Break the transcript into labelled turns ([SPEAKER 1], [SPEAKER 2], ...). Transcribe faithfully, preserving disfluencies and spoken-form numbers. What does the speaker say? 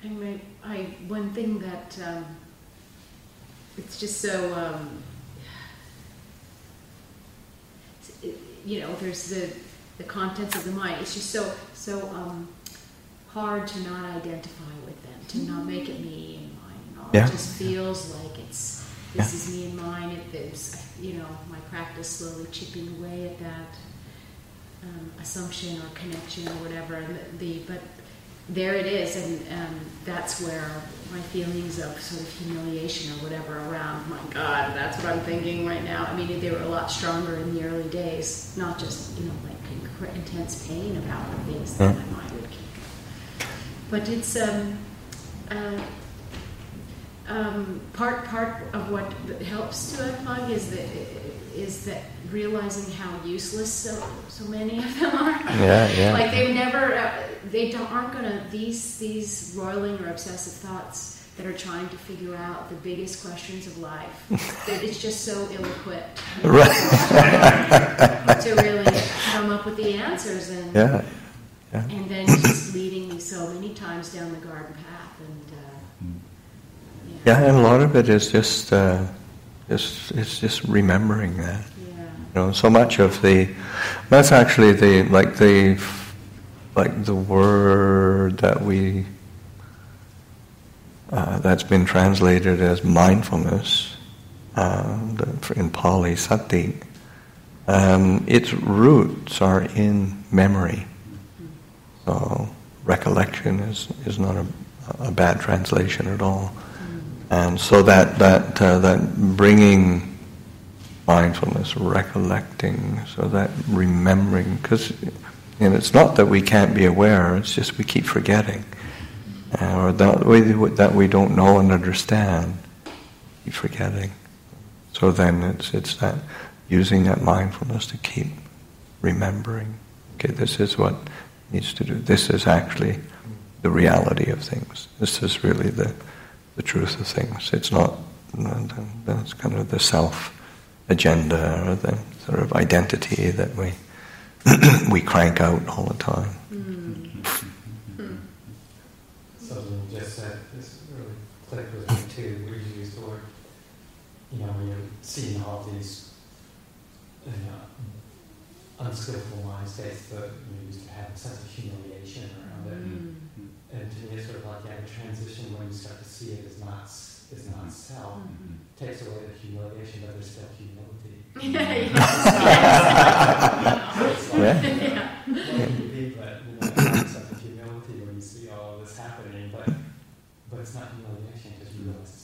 [SPEAKER 1] and my, I one thing that um, it's just so um, it, you know, there's the the contents of the mind. It's just so so um, hard to not identify with them, to not make it me and mine. And all.
[SPEAKER 2] Yeah.
[SPEAKER 1] It just feels like it's this
[SPEAKER 2] Yeah.
[SPEAKER 1] is me and mine. It, it's, you know, my practice slowly chipping away at that um, assumption or connection or whatever. And the, the but there it is, and um, that's where my feelings of sort of humiliation or whatever around, my God, that's what I'm thinking right now. I mean, they were a lot stronger in the early days, not just, you know, like inc- intense pain about the things that my mind would keep. But it's um, uh, um, part part of what helps to unplug is that is that realizing how useless so so many of them are.
[SPEAKER 2] Yeah, yeah.
[SPEAKER 1] Like they never, uh, they don't aren't gonna these these roiling or obsessive thoughts that are trying to figure out the biggest questions of life. That it's just so ill-equipped, you know,
[SPEAKER 2] Right.
[SPEAKER 1] to really come up with the answers, and
[SPEAKER 2] Yeah. Yeah.
[SPEAKER 1] and then just leading me so many times down the garden path, and uh,
[SPEAKER 2] Yeah, and a lot of it is just, uh, just it's just remembering that.
[SPEAKER 1] yeah.
[SPEAKER 2] You know, so much of the, that's actually the like the, like the word that we, uh, that's been translated as mindfulness, uh, the, in Pali, sati. Um, its roots are in memory. So recollection is is not a, a bad translation at all. And so that that uh, that bringing mindfulness, recollecting, so that remembering, because you know, it's not that we can't be aware; it's just we keep forgetting, uh, or that we that we don't know and understand, keep forgetting. So then it's it's that using that mindfulness to keep remembering. Okay, this is what needs to do. This is actually the reality of things. This is really the the truth of things. It's not that's kind of the self agenda or the sort of identity that we we crank out all the time.
[SPEAKER 1] Mm.
[SPEAKER 3] Something you just said this really clicked with me too. Where you used the word, you know, when you're seeing all these you know, unskillful mind states that you used to have a sense of humiliation around it.
[SPEAKER 1] Mm.
[SPEAKER 3] And to me, it's sort of like yeah, the transition when you start to see it as not is not self,
[SPEAKER 1] Mm-hmm.
[SPEAKER 3] takes away the humiliation, but there's still humility.
[SPEAKER 1] Yeah,
[SPEAKER 3] It's like,
[SPEAKER 2] Yeah.
[SPEAKER 3] you know, what you be, but you know, it's like the humility when you see all of this happening, but but it's not humiliation because you realize